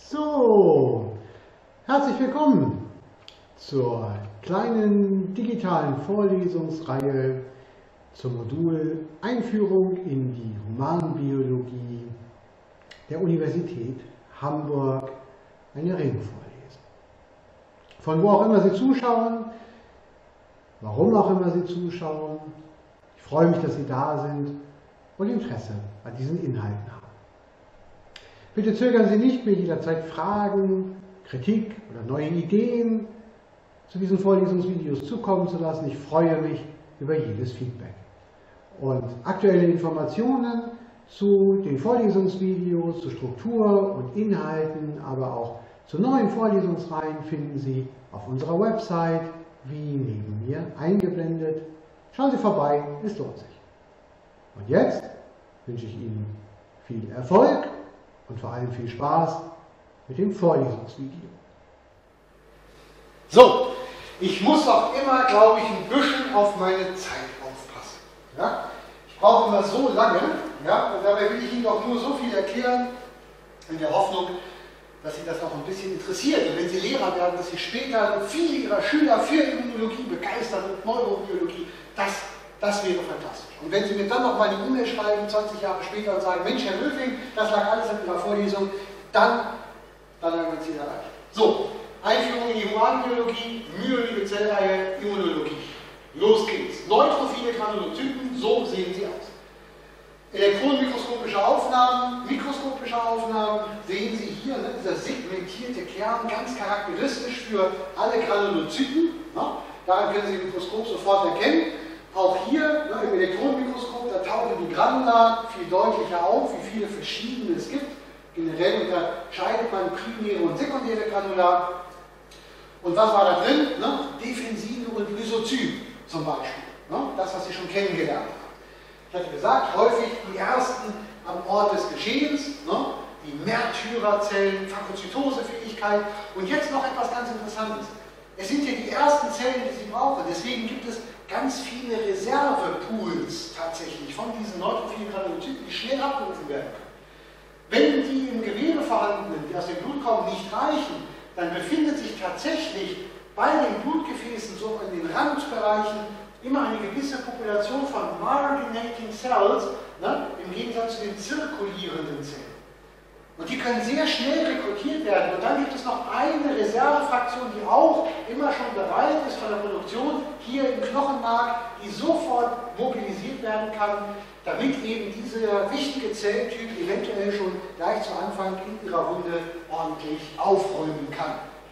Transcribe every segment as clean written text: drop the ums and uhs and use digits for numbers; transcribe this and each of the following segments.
So, herzlich willkommen zur kleinen digitalen Vorlesungsreihe zum Modul Einführung in die Humanbiologie der Universität Hamburg, eine Ringvorlesung. Von wo auch immer Sie zuschauen, warum auch immer Sie zuschauen, ich freue mich, dass Sie da sind und Interesse an diesen Inhalten haben. Bitte zögern Sie nicht, mir jederzeit Fragen, Kritik oder neue Ideen zu diesen Vorlesungsvideos zukommen zu lassen. Ich freue mich über jedes Feedback. Und aktuelle Informationen zu den Vorlesungsvideos, zu Struktur und Inhalten, aber auch zu neuen Vorlesungsreihen finden Sie auf unserer Website, wie neben mir eingeblendet. Schauen Sie vorbei, es lohnt sich. Und jetzt wünsche ich Ihnen viel Erfolg und vor allem viel Spaß mit dem Vorlesungsvideo. So, ich muss auch immer, glaube ich, ein bisschen auf meine Zeit aufpassen. Ja? Ich brauche immer so lange, ja? Und dabei will ich Ihnen doch nur so viel erklären, in der Hoffnung, dass Sie das auch ein bisschen interessiert. Und wenn Sie Lehrer werden, dass Sie später viele Ihrer Schüler für Immunologie begeistern und Neurobiologie, das wäre fantastisch. Und wenn Sie mir dann noch mal eine E-Mail schreiben, 20 Jahre später, und sagen, Mensch, Herr Löfing, das lag alles in Ihrer Vorlesung, dann haben wir Ziel erreicht. So, Einführung in die Humanbiologie, myeloide Zellreihe, Immunologie. Los geht's. Neutrophile Granulozyten, so sehen sie aus. Elektronenmikroskopische Aufnahmen, mikroskopische Aufnahmen, sehen Sie hier, ne, dieser segmentierte Kern, ganz charakteristisch für alle Granulozyten. Ne? Daran können Sie im Mikroskop sofort erkennen. Auch hier ne, im Elektronenmikroskop, da tauchen die Granula viel deutlicher auf, wie viele verschiedene es gibt. Generell unterscheidet man primäre und sekundäre Granula. Und was war da drin? Ne? Defensine und Lysozyme zum Beispiel. Ne? Das, was Sie schon kennengelernt haben. Ich hatte gesagt, häufig die ersten am Ort des Geschehens, ne? Die Märtyrerzellen, Phagozytosefähigkeit. Und jetzt noch etwas ganz Interessantes. Es sind ja die ersten Zellen, die Sie brauchen. Deswegen gibt es ganz viele Reservepools tatsächlich von diesen neutrophilen Granulozyten, die schnell abgerufen werden können. Wenn die im Gewebe vorhandenen, die aus dem Blut kommen, nicht reichen, dann befindet sich tatsächlich bei den Blutgefäßen, so in den Randbereichen, immer eine gewisse Population von marginating cells, ne, im Gegensatz zu den zirkulierenden Zellen. Und die können sehr schnell rekrutiert werden. Und dann gibt es noch eine Reservefraktion, die auch immer schon bereit ist von der Produktion, hier im Knochenmark, die sofort mobilisiert werden kann, damit eben dieser wichtige Zelltyp eventuell schon gleich zu Anfang in ihrer Wunde ordentlich aufräumen kann.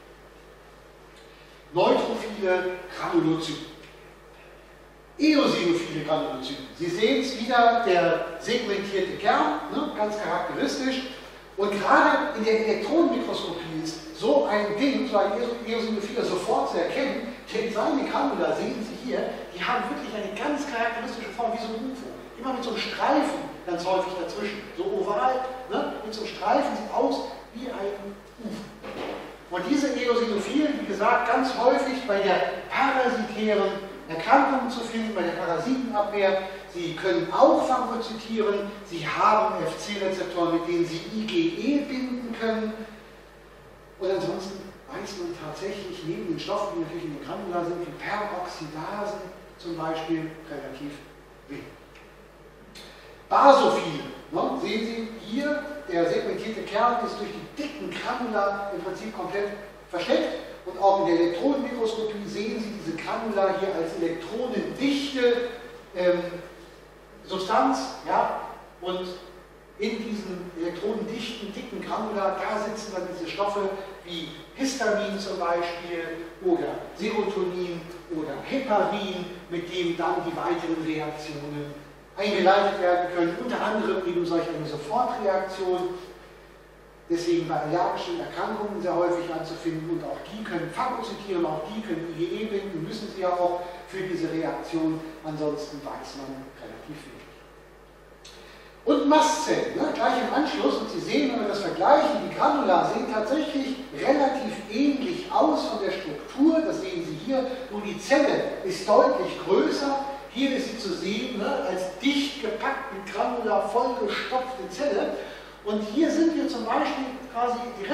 Neutrophile Granulozyten. Eosinophile Granulozyten. Sie sehen es wieder, der segmentierte Kern, ne, ganz charakteristisch. Und gerade in der Elektronenmikroskopie ist so ein Ding, so ein Eosinophiler sofort zu erkennen, denn seine Granula, sehen Sie hier, die haben wirklich eine ganz charakteristische Form, wie so ein UFO. Immer mit so einem Streifen ganz häufig dazwischen. So oval, ne, mit so einem Streifen, sieht aus wie ein UFO. Und diese Eosinophilen, wie gesagt, ganz häufig bei der parasitären Erkrankungen zu finden, bei der Parasitenabwehr. Sie können auch phagozytieren, sie haben FC-Rezeptoren, mit denen sie IgE binden können. Und ansonsten weiß man tatsächlich, neben den Stoffen, die natürlich in den Granula sind, wie Peroxidasen zum Beispiel, relativ wenig. Basophile, ne? Sehen Sie hier, der segmentierte Kern ist durch die dicken Granula im Prinzip komplett versteckt. Und auch in der Elektronenmikroskopie sehen Sie diese Granula hier als elektronendichte Substanz. Ja? Und in diesen elektronendichten, dicken Granula, da sitzen dann diese Stoffe wie Histamin zum Beispiel oder Serotonin oder Heparin, mit denen dann die weiteren Reaktionen eingeleitet werden können. Unter anderem eben solch eine Sofortreaktion. Deswegen bei allergischen Erkrankungen sehr häufig anzufinden und auch die können phagozytieren, auch die können IgE binden, müssen sie ja auch für diese Reaktion, ansonsten weiß man relativ wenig. Und Mastzellen, ne, gleich im Anschluss, und Sie sehen, wenn wir das vergleichen, die Granula sehen tatsächlich relativ ähnlich aus von der Struktur, das sehen Sie hier, nur die Zelle ist deutlich größer. Hier ist sie zu sehen, ne, als dicht gepackt mit Granula vollgestopfte Zelle. Und hier sind wir zum Beispiel quasi direkt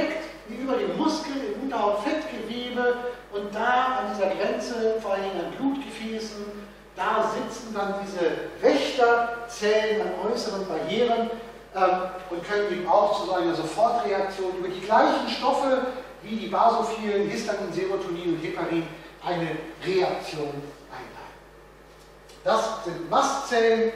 wie über dem Muskel im Unterhautfettgewebe und da an dieser Grenze, vor allem an Blutgefäßen, da sitzen dann diese Wächterzellen an äußeren Barrieren und können eben auch zu so einer Sofortreaktion über die gleichen Stoffe wie die Basophilen, Histamin, Serotonin und Heparin eine Reaktion einleiten. Das sind Mastzellen.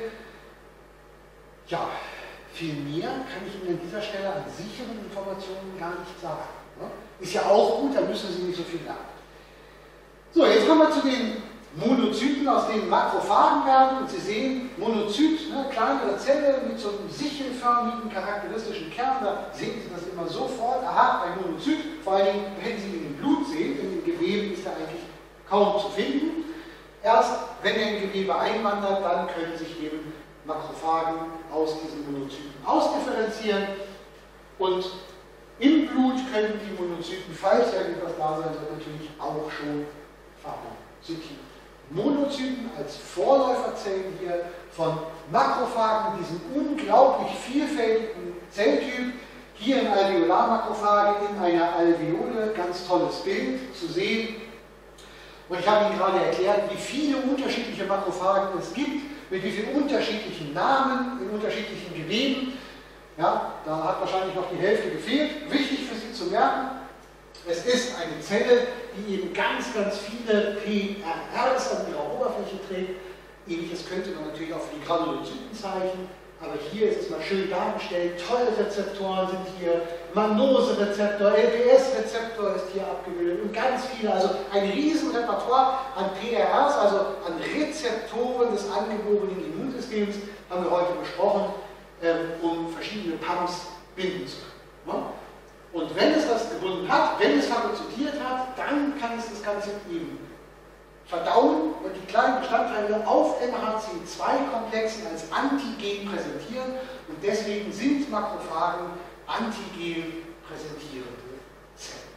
Ja, viel mehr kann ich Ihnen an dieser Stelle an sicheren Informationen gar nicht sagen. Ist ja auch gut, da müssen Sie nicht so viel lernen. So, jetzt kommen wir zu den Monozyten, aus denen Makrophagen werden. Und Sie sehen, Monozyt, ne, kleinere Zelle mit so einem sichelförmigen, charakteristischen Kern. Da sehen Sie das immer sofort. Aha, ein Monozyt. Vor allem, wenn Sie ihn im Blut sehen, in den Geweben ist er eigentlich kaum zu finden. Erst wenn er in Gewebe einwandert, dann können sich eben Makrophagen aus diesen Monozyten ausdifferenzieren. Und im Blut können die Monozyten, falls irgendwas da sein soll, natürlich auch schon phagozytieren. Monozyten als Vorläuferzellen hier von Makrophagen, diesem unglaublich vielfältigen Zelltyp. Hier in Alveolarmakrophage in einer Alveole, ganz tolles Bild zu sehen. Und ich habe Ihnen gerade erklärt, wie viele unterschiedliche Makrophagen es gibt, mit wie vielen unterschiedlichen Namen, in unterschiedlichen Geweben. Ja, da hat wahrscheinlich noch die Hälfte gefehlt. Wichtig für Sie zu merken, es ist eine Zelle, die eben ganz, ganz viele PRRs an ihrer Oberfläche trägt. Ähnliches könnte man natürlich auch für die Granulozyten zeichnen, aber hier ist es mal schön dargestellt. Tolle Rezeptoren sind hier, Mannose-Rezeptor, LPS-Rezeptor ist hier abgebildet und ganz viele, also ein riesen Repertoire an PRRs, also an Rezeptoren des angeborenen Immunsystems, haben wir heute besprochen, um verschiedene PAMs binden zu können. Ne? Und wenn es das gebunden hat, wenn es phagozytiert hat, dann kann es das Ganze eben verdauen und die kleinen Bestandteile auf MHC2-Komplexen als Antigen präsentieren. Und deswegen sind Makrophagen Antigen präsentierende Zellen.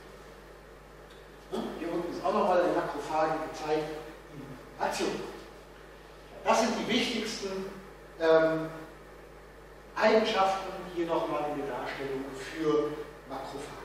Hier unten ist auch nochmal eine Makrophage gezeigt in Aktion. Das sind die wichtigsten Eigenschaften hier nochmal in der Darstellung für Makrophagen.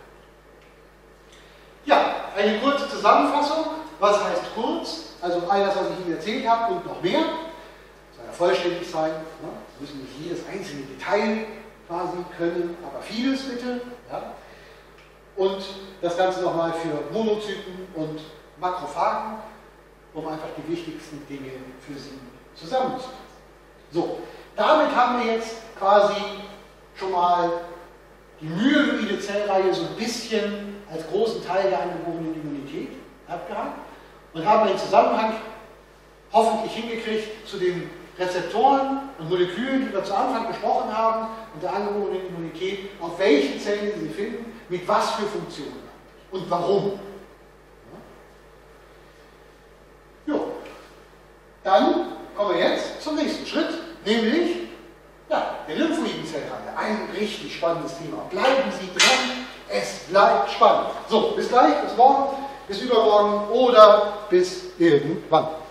Ja, eine kurze Zusammenfassung. Was heißt kurz? Also all das, was ich Ihnen erzählt habe und noch mehr. Soll ja vollständig sein. Ne? Sie müssen nicht jedes einzelne Detail quasi können, aber vieles bitte. Ja? Und das Ganze nochmal für Monozyten und Makrophagen, um einfach die wichtigsten Dinge für Sie zusammenzufassen. So, damit haben wir jetzt quasi schon mal die myeloide Zellreihe so ein bisschen als großen Teil der angeborenen Immunität abgehakt und haben einen Zusammenhang hoffentlich hingekriegt zu den Rezeptoren und Molekülen, die wir zu Anfang besprochen haben und der angeborenen Immunität, auf welchen Zellen sie finden, mit was für Funktionen und warum. Ja. Dann kommen wir jetzt zum nächsten Schritt, nämlich ja, der lymphoiden Zellreihe. Ein richtig spannendes Thema. Bleiben Sie dran, es bleibt spannend. So, bis gleich, bis morgen, bis übermorgen oder bis irgendwann.